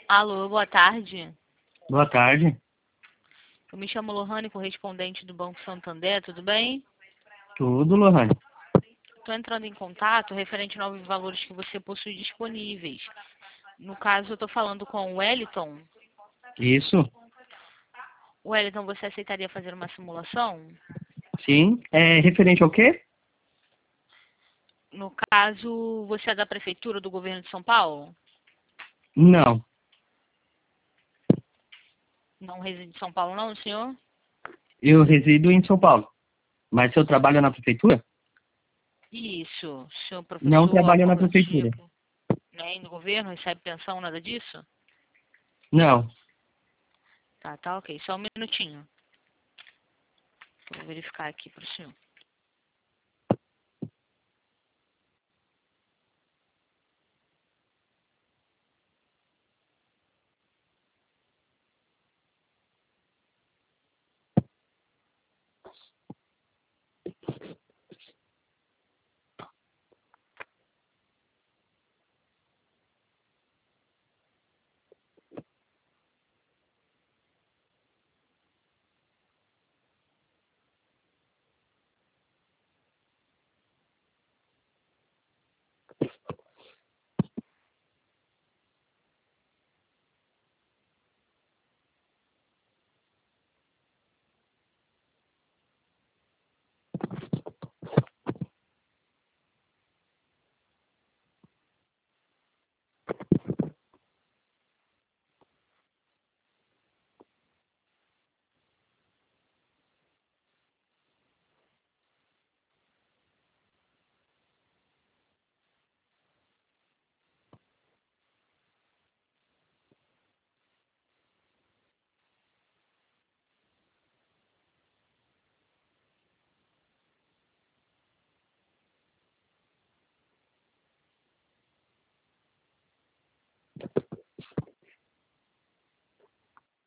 Alô, boa tarde. Boa tarde. Eu me chamo Lohane, correspondente do Banco Santander, tudo bem? Tudo, Lohane. Estou entrando em contato referente aos novos valores que você possui disponíveis. No caso, eu estou falando com o Wellington. Isso? Wellington, você aceitaria fazer uma simulação? Sim. É referente ao quê? No caso, você é da Prefeitura do Governo de São Paulo? Não. Não reside em São Paulo não, senhor? Eu resido em São Paulo. Mas eu trabalho na prefeitura? Isso. Senhor Não professor, trabalho algo na do prefeitura. tipo? Nem do governo, recebe pensão, nada disso? Não. Tá ok. Só um minutinho. Eu vou verificar aqui para o senhor.